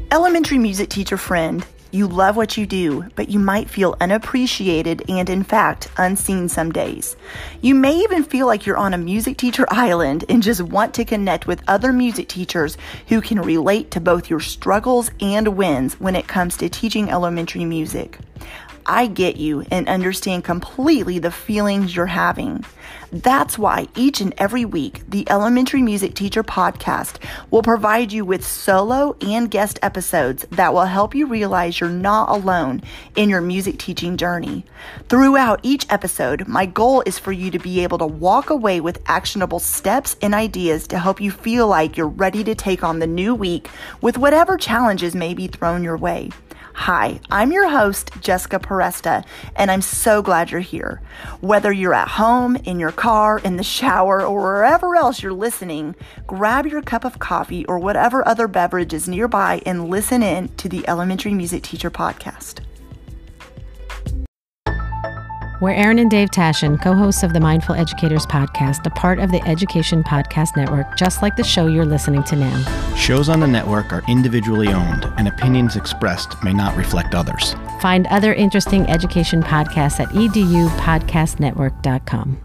Elementary music teacher friend, you love what you do, but you might feel unappreciated and, in fact, unseen some days. You may even feel like you're on a music teacher island and just want to connect with other music teachers who can relate to both your struggles and wins when it comes to teaching elementary music. I get you and understand completely the feelings you're having. That's why each and every week, the Elementary Music Teacher Podcast will provide you with solo and guest episodes that will help you realize you're not alone in your music teaching journey. Throughout each episode, my goal is for you to be able to walk away with actionable steps and ideas to help you feel like you're ready to take on the new week with whatever challenges may be thrown your way. Hi, I'm your host, Jessica Peresta, and I'm so glad you're here. Whether you're at home, in your car, in the shower, or wherever else you're listening, grab your cup of coffee or whatever other beverage is nearby and listen in to the Elementary Music Teacher Podcast. We're Erin and Dave Tashin, co-hosts of the Mindful Educators Podcast, a part of the Education Podcast Network, just like the show you're listening to now. Shows on the network are individually owned, and opinions expressed may not reflect others. Find other interesting education podcasts at edupodcastnetwork.com.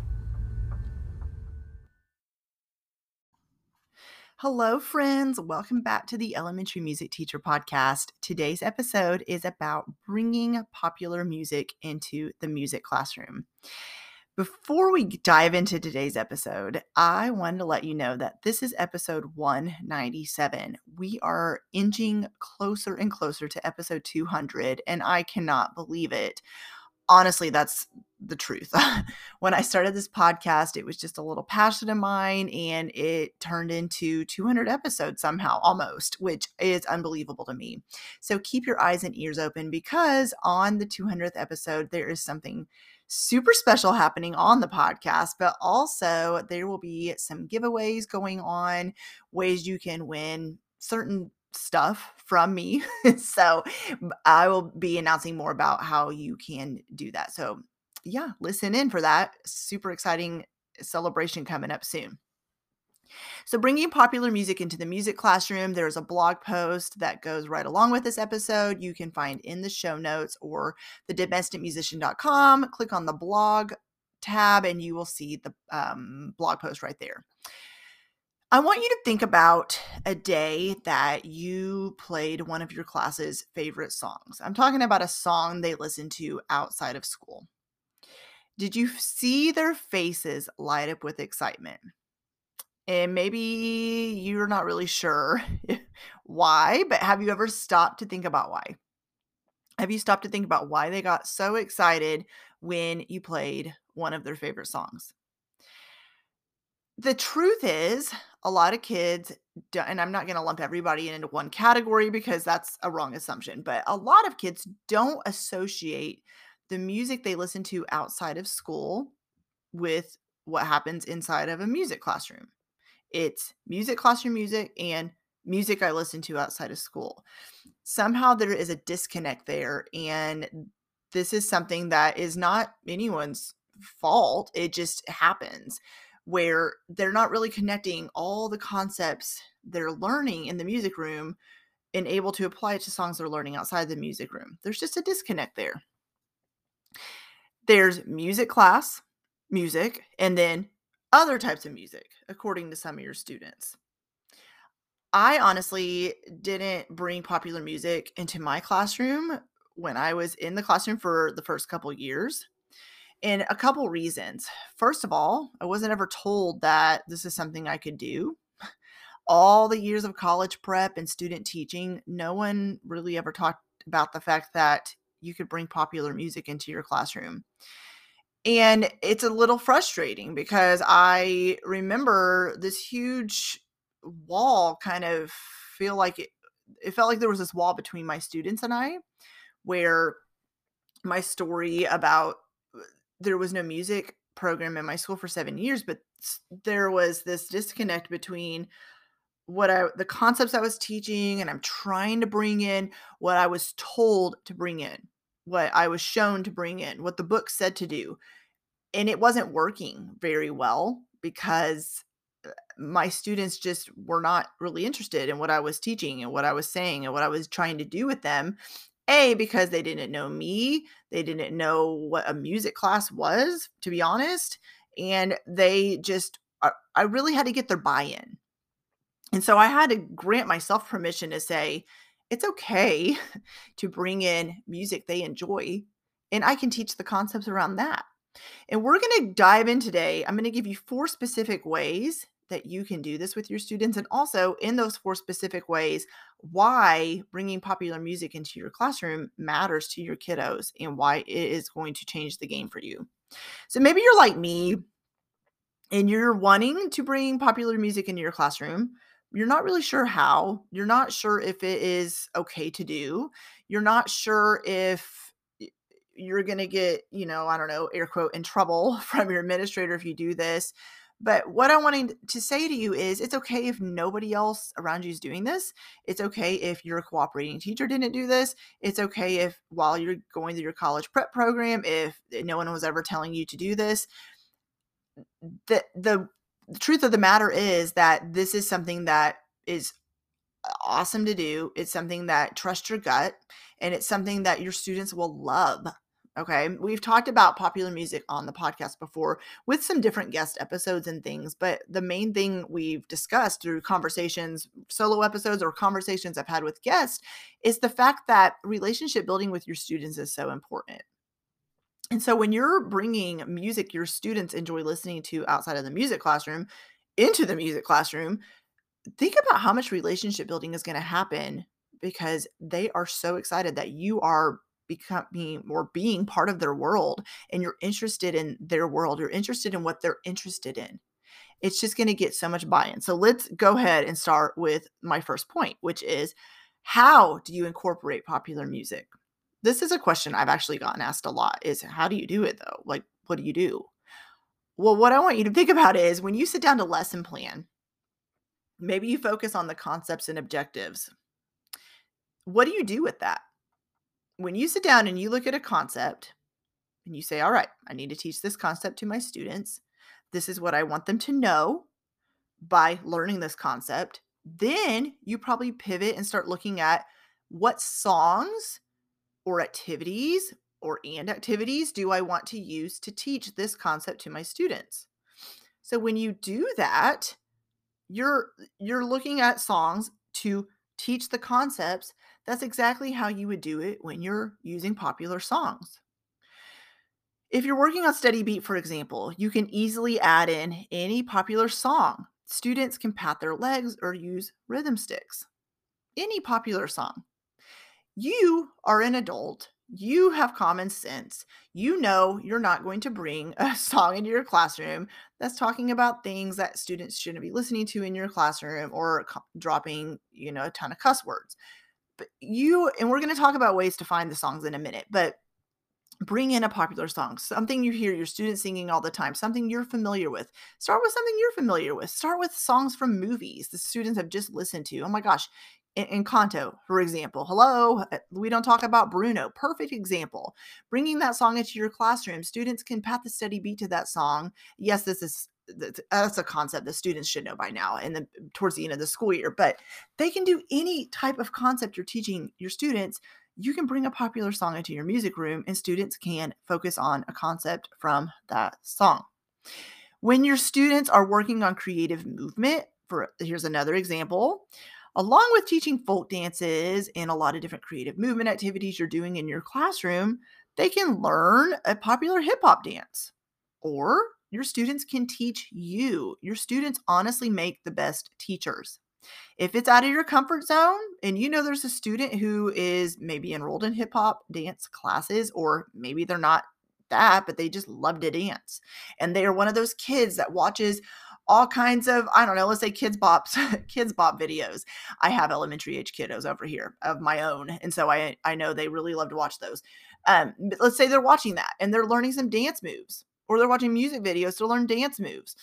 Hello, friends. Welcome back to the Elementary Music Teacher Podcast. Today's episode is about bringing popular music into the music classroom. Before we dive into today's episode, I wanted to let you know that this is episode 197. We are inching closer and closer to episode 200, and I cannot believe it. Honestly, that's the truth. When I started this podcast, it was just a little passion of mine, and it turned into 200 episodes somehow, almost, which is unbelievable to me. So keep your eyes and ears open, because on the 200th episode, there is something super special happening on the podcast, but also there will be some giveaways going on, ways you can win certain stuff from me. So I will be announcing more about how you can do that. So yeah, listen in for that super exciting celebration coming up soon. So bringing popular music into the music classroom, there's a blog post that goes right along with this episode. You can find in the show notes or thedomesticmusician.com. Click on the blog tab and you will see the blog post right there. I want you to think about a day that you played one of your class's favorite songs. I'm talking about a song they listened to outside of school. Did you see their faces light up with excitement? And maybe you're not really sure why, but have you ever stopped to think about why? Have you stopped to think about why they got so excited when you played one of their favorite songs? The truth is, a lot of kids, and I'm not going to lump everybody into one category because that's a wrong assumption, but a lot of kids don't associate the music they listen to outside of school with what happens inside of a music classroom. It's music classroom music and music I listen to outside of school. Somehow there is a disconnect there, and this is something that is not anyone's fault. It just happens where they're not really connecting all the concepts they're learning in the music room and able to apply it to songs they're learning outside the music room. There's just a disconnect there. There's music class, music, and then other types of music, according to some of your students. I honestly didn't bring popular music into my classroom when I was in the classroom for the first couple years. And a couple reasons. First of all, I wasn't ever told that this is something I could do. All the years of college prep and student teaching, no one really ever talked about the fact that you could bring popular music into your classroom. And it's a little frustrating because I remember this huge wall kind of feel like it felt like there was this wall between my students and I, where my story about there was no music program in my school for 7 years, but there was this disconnect between the concepts I was teaching and I'm trying to bring in, what I was told to bring in, what I was shown to bring in, what the book said to do. And it wasn't working very well because my students just were not really interested in what I was teaching and what I was saying and what I was trying to do with them. Because they didn't know me, they didn't know what a music class was, to be honest, and they just I really had to get their buy-in. And so I had to grant myself permission to say, it's okay to bring in music they enjoy, and I can teach the concepts around that. And we're going to dive in today. I'm going to give you 4 specific ways that you can do this with your students. And also, in those 4 specific ways, why bringing popular music into your classroom matters to your kiddos and why it is going to change the game for you. So maybe you're like me and you're wanting to bring popular music into your classroom. You're not really sure how. You're not sure if it is okay to do. You're not sure if you're going to get, I don't know, air quote, in trouble from your administrator if you do this. But what I wanted to say to you is it's okay if nobody else around you is doing this. It's okay if your cooperating teacher didn't do this. It's okay if while you're going through your college prep program, if no one was ever telling you to do this. The truth of the matter is that this is something that is awesome to do. It's something that trust your gut, and it's something that your students will love. Okay. We've talked about popular music on the podcast before with some different guest episodes and things, but the main thing we've discussed through conversations, solo episodes or conversations I've had with guests, is the fact that relationship building with your students is so important. And so when you're bringing music your students enjoy listening to outside of the music classroom into the music classroom, think about how much relationship building is going to happen because they are so excited that you are becoming or being part of their world, and you're interested in their world. You're interested in what they're interested in. It's just going to get so much buy-in. So let's go ahead and start with my first point, which is, how do you incorporate popular music? This is a question I've actually gotten asked a lot, is how do you do it though? Like, what do you do? Well, what I want you to think about is when you sit down to lesson plan, maybe you focus on the concepts and objectives. What do you do with that? When you sit down and you look at a concept and you say, all right, I need to teach this concept to my students. This is what I want them to know by learning this concept. Then you probably pivot and start looking at what songs or activities do I want to use to teach this concept to my students. So when you do that, you're looking at songs to teach the concepts. That's exactly how you would do it when you're using popular songs. If you're working on Steady Beat, for example, you can easily add in any popular song. Students can pat their legs or use rhythm sticks. Any popular song. You are an adult. You have common sense. You know you're not going to bring a song into your classroom that's talking about things that students shouldn't be listening to in your classroom or dropping, a ton of cuss words. But and we're going to talk about ways to find the songs in a minute, but bring in a popular song, something you hear your students singing all the time, something you're familiar with. Start with something you're familiar with. Start with songs from movies the students have just listened to. Oh my gosh. Encanto, for example. Hello, we don't talk about Bruno. Perfect example. Bringing that song into your classroom, students can pat the steady beat to that song. Yes, that's a concept the students should know by now and towards the end of the school year, but they can do any type of concept you're teaching your students. You can bring a popular song into your music room and students can focus on a concept from that song. When your students are working on creative movement, here's another example. Along with teaching folk dances and a lot of different creative movement activities you're doing in your classroom, they can learn a popular hip hop dance. Or your students can teach you. Your students honestly make the best teachers. If it's out of your comfort zone and there's a student who is maybe enrolled in hip hop dance classes, or maybe they're not that, but they just love to dance. And they are one of those kids that watches all kinds of, I don't know, let's say kids bop videos. I have elementary age kiddos over here of my own. And so I know they really love to watch those. But let's say they're watching that and they're learning some dance moves, or they're watching music videos to learn dance moves.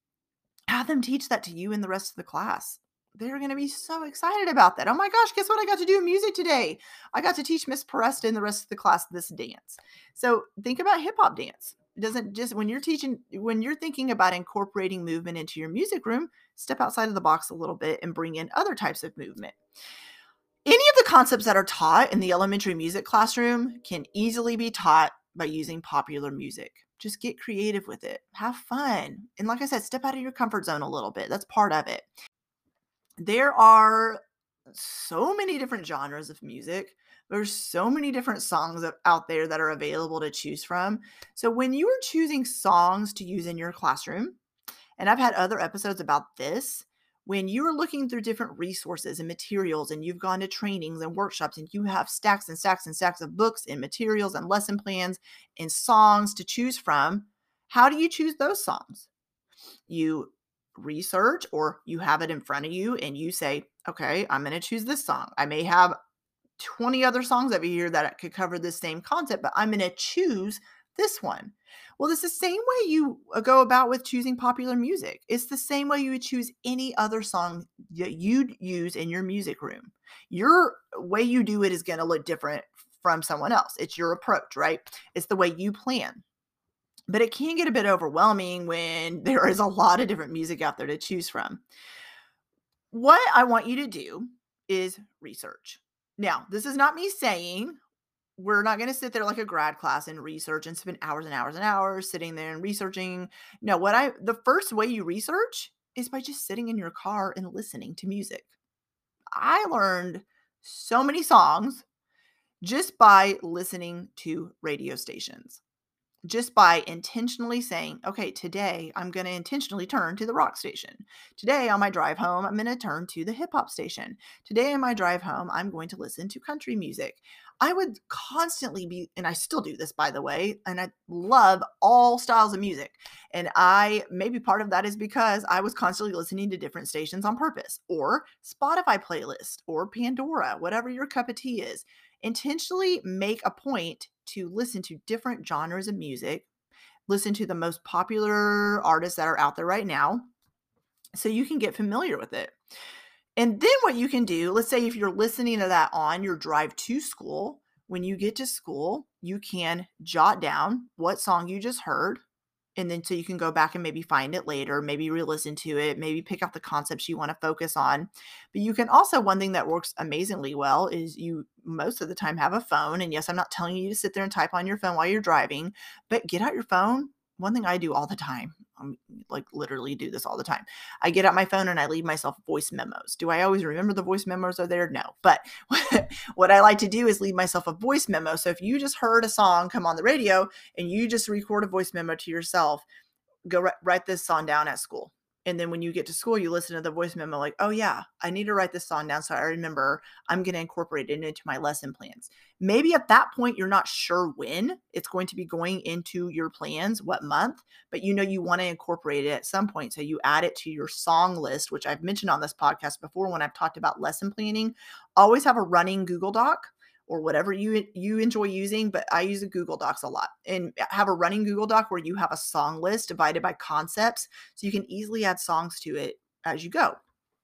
Have them teach that to you and the rest of the class. They're going to be so excited about that. Oh my gosh, guess what I got to do in music today? I got to teach Miss Peresta and the rest of the class this dance. So think about hip hop dance. It doesn't just, when you're thinking about incorporating movement into your music room, step outside of the box a little bit and bring in other types of movement. Any of the concepts that are taught in the elementary music classroom can easily be taught by using popular music. Just get creative with it. Have fun. And like I said, step out of your comfort zone a little bit. That's part of it. There are so many different genres of music. There's so many different songs out there that are available to choose from. So when you are choosing songs to use in your classroom, and I've had other episodes about this, when you are looking through different resources and materials and you've gone to trainings and workshops and you have stacks and stacks and stacks of books and materials and lesson plans and songs to choose from, how do you choose those songs? You research, or you have it in front of you and you say, okay, I'm going to choose this song. I may have 20 other songs over here that could cover the same concept, but I'm going to choose this one. Well, it's the same way you go about with choosing popular music. It's the same way you would choose any other song that you'd use in your music room. Your way you do it is going to look different from someone else. It's your approach, right? It's the way you plan. But it can get a bit overwhelming when there is a lot of different music out there to choose from. What I want you to do is research. Now, this is not me saying we're not going to sit there like a grad class and research and spend hours and hours and hours sitting there and researching. No, the first way you research is by just sitting in your car and listening to music. I learned so many songs just by listening to radio stations. Just by intentionally saying, okay, today I'm going to intentionally turn to the rock station. Today on my drive home, I'm going to turn to the hip hop station. Today on my drive home, I'm going to listen to country music. I would constantly and I still do this, by the way, and I love all styles of music. And maybe part of that is because I was constantly listening to different stations on purpose, or Spotify playlist, or Pandora, whatever your cup of tea is. Intentionally make a point to listen to different genres of music, listen to the most popular artists that are out there right now, so you can get familiar with it. And then what you can do, let's say if you're listening to that on your drive to school, when you get to school, you can jot down what song you just heard. And then so you can go back and maybe find it later, maybe re-listen to it, maybe pick out the concepts you want to focus on. But you can also, one thing that works amazingly well is you most of the time have a phone. And yes, I'm not telling you to sit there and type on your phone while you're driving, but get out your phone. One thing I do all the time, like literally do this all the time. I get out my phone and I leave myself voice memos. Do I always remember the voice memos are there? No. But what I like to do is leave myself a voice memo. So if you just heard a song come on the radio and you just record a voice memo to yourself, go write this song down at school. And then when you get to school, you listen to the voice memo like, oh yeah, I need to write this song down so I remember I'm going to incorporate it into my lesson plans. Maybe at that point, you're not sure when it's going to be going into your plans, what month, but you know you want to incorporate it at some point. So you add it to your song list, which I've mentioned on this podcast before when I've talked about lesson planning. Always have a running Google Doc or whatever you enjoy using, but I use a Google Docs a lot, and have a running Google Doc where you have a song list divided by concepts, so you can easily add songs to it as you go.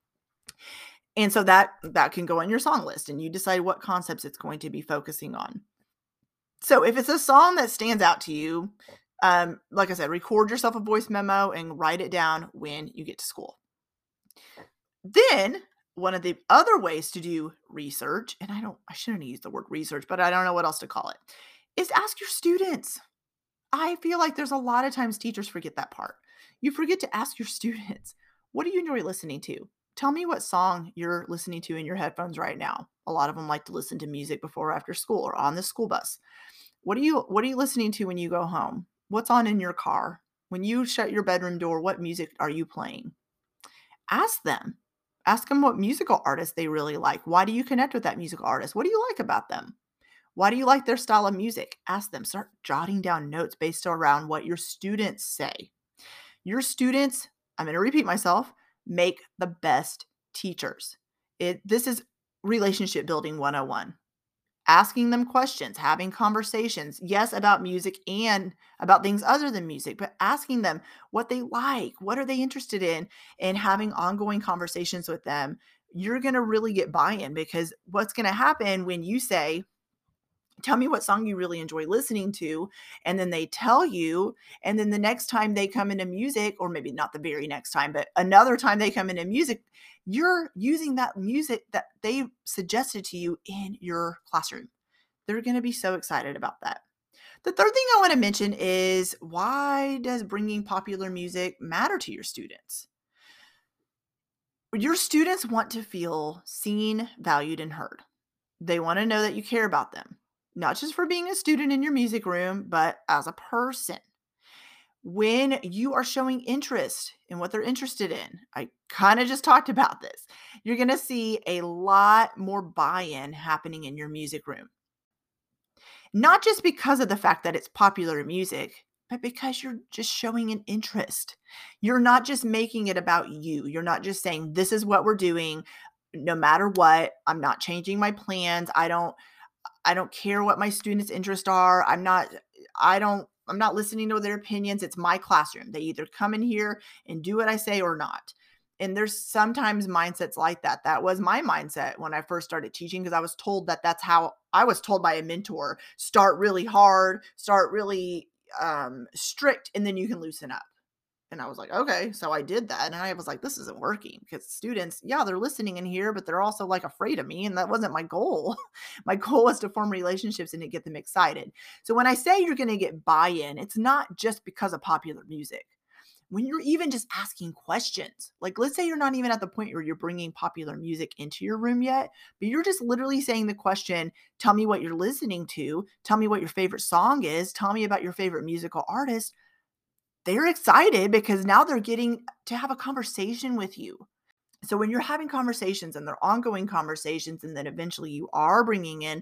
And so that can go on your song list, and you decide what concepts it's going to be focusing on. So if it's a song that stands out to you, like I said, record yourself a voice memo and write it down when you get to school. Then one of the other ways to do research, and I shouldn't use the word research, but I don't know what else to call it, is ask your students. I feel like there's a lot of times teachers forget that part. You forget to ask your students, what do you enjoy listening to? Tell me what song you're listening to in your headphones right now. A lot of them like to listen to music before or after school or on the school bus. What are you listening to when you go home? What's on in your car? When you shut your bedroom door, what music are you playing? Ask them. Ask them what musical artists they really like. Why do you connect with that musical artist? What do you like about them? Why do you like their style of music? Ask them. Start jotting down notes based around what your students say. Your students, I'm going to repeat myself, make the best teachers. This is relationship building 101. Asking them questions, having conversations, yes, about music and about things other than music, but asking them what they like, what are they interested in, and having ongoing conversations with them. You're going to really get buy-in, because what's going to happen when you say tell me what song you really enjoy listening to. And then they tell you, and then the next time they come into music, or maybe not the very next time, but another time they come into music, you're using that music that they suggested to you in your classroom. They're going to be so excited about that. The third thing I want to mention is, why does bringing popular music matter to your students? Your students want to feel seen, valued, and heard. They want to know that you care about them, not just for being a student in your music room, but as a person. When you are showing interest in what they're interested in, I kind of just talked about this, you're going to see a lot more buy-in happening in your music room. Not just because of the fact that it's popular music, but because you're just showing an interest. You're not just making it about you. You're not just saying, this is what we're doing no matter what. I'm not changing my plans. I don't care what my students' interests are. I'm not listening to their opinions. It's my classroom. They either come in here and do what I say or not. And there's sometimes mindsets like that. That was my mindset when I first started teaching, because I was told that that's how I was told by a mentor: start really hard, start really strict, and then you can loosen up. And I was like, okay. So I did that. And I was like, this isn't working, because students, yeah, they're listening in here, but they're also like afraid of me. And that wasn't my goal. My goal was to form relationships and to get them excited. So when I say you're going to get buy-in, it's not just because of popular music. When you're even just asking questions, like let's say you're not even at the point where you're bringing popular music into your room yet, but you're just literally saying the question, tell me what you're listening to, tell me what your favorite song is, tell me about your favorite musical artist. They're excited because now they're getting to have a conversation with you. So when you're having conversations and they're ongoing conversations, and then eventually you are bringing in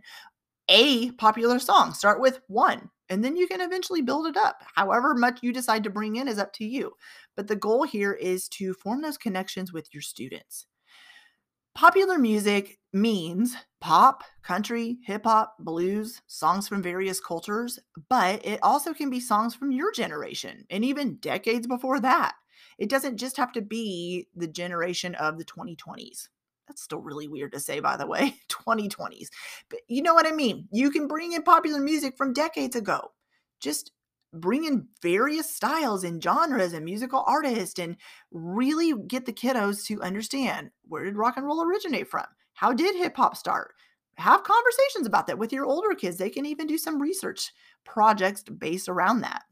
a popular song, start with one, and then you can eventually build it up. However much you decide to bring in is up to you. But the goal here is to form those connections with your students. Popular music means pop, country, hip hop, blues, songs from various cultures, but it also can be songs from your generation and even decades before that. It doesn't just have to be the generation of the 2020s. That's still really weird to say, by the way, 2020s. But you know what I mean? You can bring in popular music from decades ago. Just bring in various styles and genres and musical artists, and really get the kiddos to understand, where did rock and roll originate from? How did hip hop start? Have conversations about that with your older kids. They can even do some research projects based around that.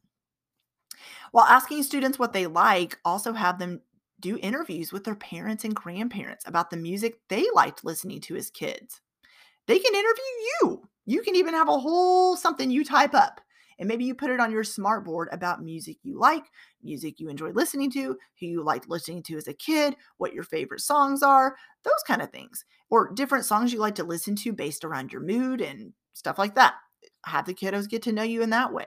While asking students what they like, also have them do interviews with their parents and grandparents about the music they liked listening to as kids. They can interview you. You can even have a whole something you type up, and maybe you put it on your smart board about music you like, music you enjoy listening to, who you liked listening to as a kid, what your favorite songs are, those kind of things, or different songs you like to listen to based around your mood and stuff like that. Have the kiddos get to know you in that way.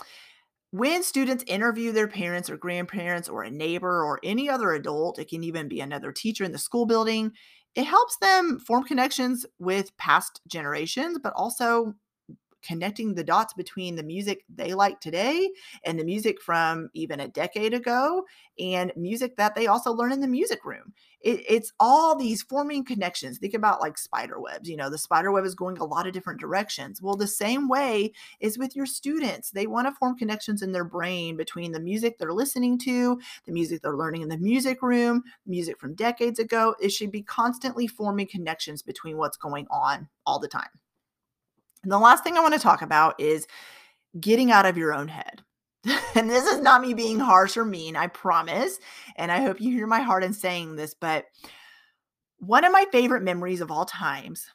When students interview their parents or grandparents or a neighbor or any other adult, it can even be another teacher in the school building, it helps them form connections with past generations, but also connecting the dots between the music they like today and the music from even a decade ago, and music that they also learn in the music room. It's all these forming connections. Think about like spider webs. The spider web is going a lot of different directions. Well, the same way is with your students. They want to form connections in their brain between the music they're listening to, the music they're learning in the music room, music from decades ago. It should be constantly forming connections between what's going on all the time. And the last thing I want to talk about is getting out of your own head. And this is not me being harsh or mean, I promise. And I hope you hear my heart in saying this, but one of my favorite memories of all times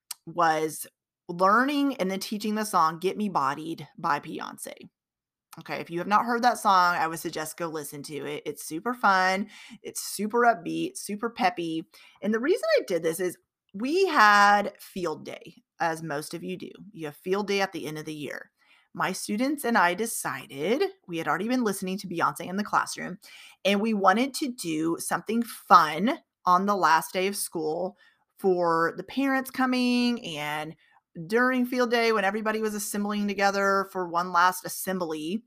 was learning and then teaching the song Get Me Bodied by Beyonce. Okay, if you have not heard that song, I would suggest go listen to it. It's super fun. It's super upbeat, super peppy. And the reason I did this is we had field day, as most of you do. You have field day at the end of the year. My students and I decided, we had already been listening to Beyonce in the classroom, and we wanted to do something fun on the last day of school for the parents coming, and during field day when everybody was assembling together for one last assembly.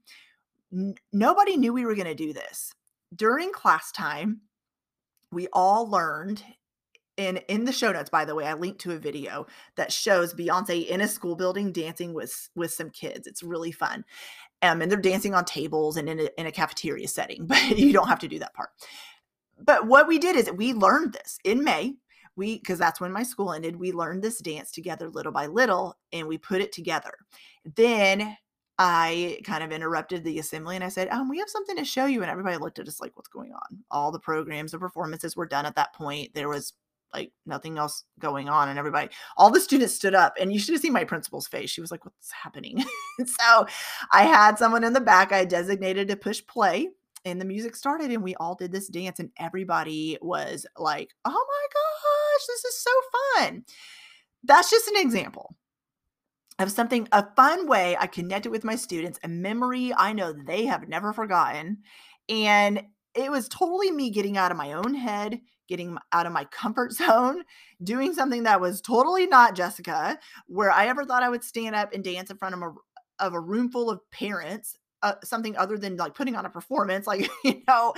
Nobody knew we were going to do this. During class time, we all learned And in the show notes, by the way, I linked to a video that shows Beyonce in a school building dancing with some kids. It's really fun. And they're dancing on tables and in a cafeteria setting, but you don't have to do that part. But what we did is we learned this in May. Because that's when my school ended, we learned this dance together little by little, and we put it together. Then I kind of interrupted the assembly and I said, we have something to show you. And everybody looked at us like, what's going on? All the programs, the performances were done at that point. There was like nothing else going on. And all the students stood up, and you should have seen my principal's face. She was like, what's happening? So I had someone in the back I designated to push play, and the music started, and we all did this dance, and everybody was like, oh my gosh, this is so fun. That's just an example of a fun way I connected with my students, a memory I know they have never forgotten. And it was totally me getting out of my own head, getting out of my comfort zone, doing something that was totally not Jessica, where I ever thought I would stand up and dance in front of a room full of parents, something other than like putting on a performance, like, but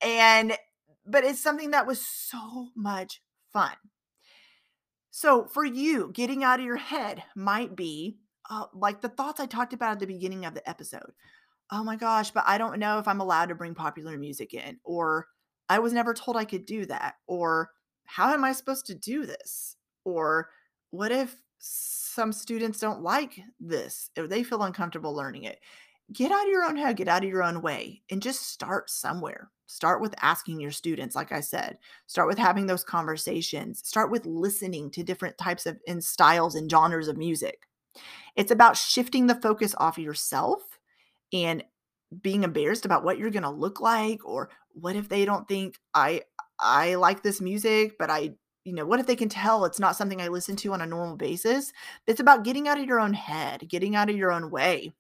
it's something that was so much fun. So for you, getting out of your head might be like the thoughts I talked about at the beginning of the episode. Oh my gosh, but I don't know if I'm allowed to bring popular music in, or I was never told I could do that, or how am I supposed to do this? Or what if some students don't like this, or they feel uncomfortable learning it? Get out of your own head, get out of your own way, and just start somewhere. Start with asking your students, like I said. Start with having those conversations. Start with listening to different types of and styles and genres of music. It's about shifting the focus off of yourself and being embarrassed about what you're going to look like, or what if they don't think I like this music, but what if they can tell it's not something I listen to on a normal basis? It's about getting out of your own head, getting out of your own way.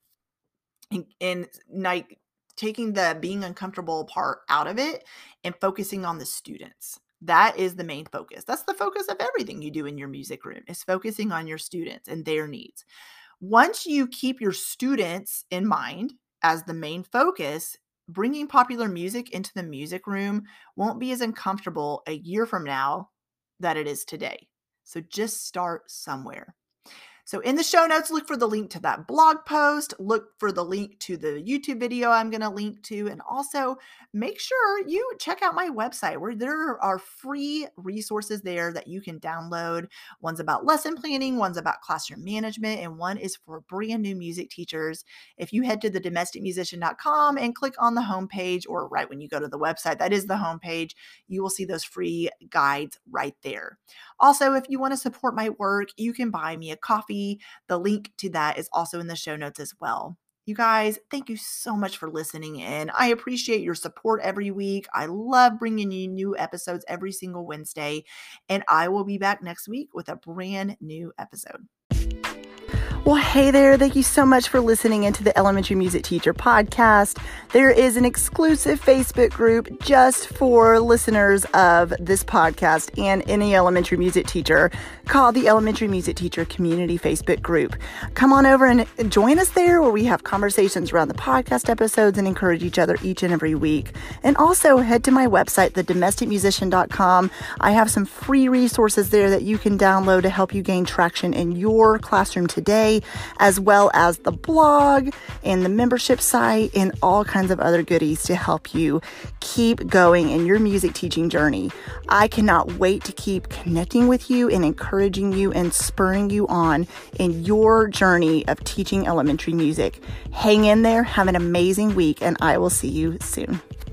And like taking the being uncomfortable part out of it and focusing on the students. That is the main focus. That's the focus of everything you do in your music room, is focusing on your students and their needs. Once you keep your students in mind as the main focus, bringing popular music into the music room won't be as uncomfortable a year from now that it is today. So just start somewhere. So in the show notes, look for the link to that blog post, look for the link to the YouTube video I'm going to link to, and also make sure you check out my website, where there are free resources there that you can download. One's about lesson planning, one's about classroom management, and one is for brand new music teachers. If you head to thedomesticmusician.com and click on the homepage, or right when you go to the website, that is the homepage, you will see those free guides right there. Also, if you want to support my work, you can buy me a coffee. The link to that is also in the show notes as well. You guys, thank you so much for listening in. I appreciate your support every week. I love bringing you new episodes every single Wednesday, and I will be back next week with a brand new episode. Well, hey there. Thank you so much for listening into the Elementary Music Teacher Podcast. There is an exclusive Facebook group just for listeners of this podcast and any elementary music teacher, called the Elementary Music Teacher Community Facebook group. Come on over and join us there, where we have conversations around the podcast episodes and encourage each other each and every week. And also head to my website, thedomesticmusician.com. I have some free resources there that you can download to help you gain traction in your classroom today, as well as the blog and the membership site and all kinds of other goodies to help you keep going in your music teaching journey. I cannot wait to keep connecting with you and encouraging you and spurring you on in your journey of teaching elementary music. Hang in there, have an amazing week, and I will see you soon.